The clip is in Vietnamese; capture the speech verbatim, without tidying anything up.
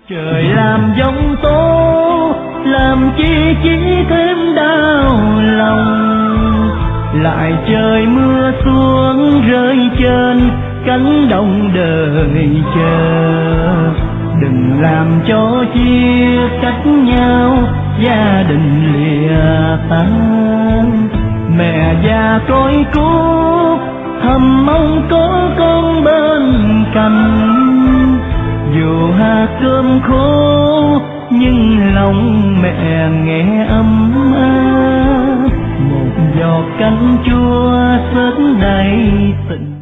Trời làm giông tố, làm chi chỉ thêm đau lòng. Lại trời mưa xuống rơi trên cánh đồng đời chờ. Đừng làm cho chia cách nhau, gia đình lìa tan. Mẹ già côi cút, thầm mong có con bên cạnh. Dù hạt cơm khô nhưng lòng mẹ nghe ấm áp. Một giọt canh chua sớt đầy tình.